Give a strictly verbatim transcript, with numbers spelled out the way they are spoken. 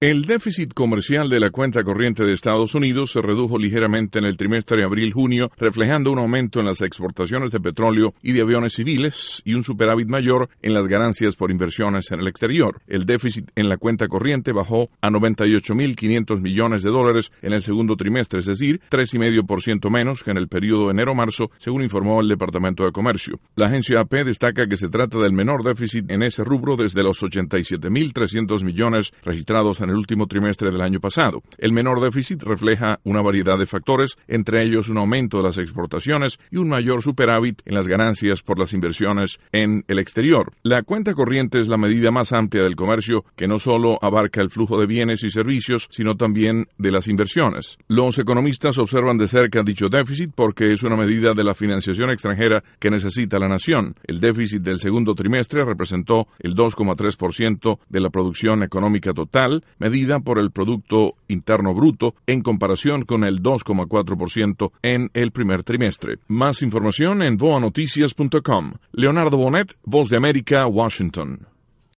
El déficit comercial de la cuenta corriente de Estados Unidos se redujo ligeramente en el trimestre abril-junio, reflejando un aumento en las exportaciones de petróleo y de aviones civiles y un superávit mayor en las ganancias por inversiones en el exterior. El déficit en la cuenta corriente bajó a noventa y ocho mil quinientos millones de dólares en el segundo trimestre, es decir, tres coma cinco por ciento menos que en el periodo enero-marzo, según informó el Departamento de Comercio. La agencia A P destaca que se trata del menor déficit en ese rubro desde los ochenta y siete mil trescientos millones registrados en el último trimestre del año pasado. El menor déficit refleja una variedad de factores, entre ellos un aumento de las exportaciones y un mayor superávit en las ganancias por las inversiones en el exterior. La cuenta corriente es la medida más amplia del comercio que no solo abarca el flujo de bienes y servicios, sino también de las inversiones. Los economistas observan de cerca dicho déficit porque es una medida de la financiación extranjera que necesita la nación. El déficit del segundo trimestre representó el dos coma tres por ciento de la producción económica total, medida por el Producto Interno Bruto, en comparación con el dos coma cuatro por ciento en el primer trimestre. Más información en voa noticias punto com. Leonardo Bonet, Voz de América, Washington.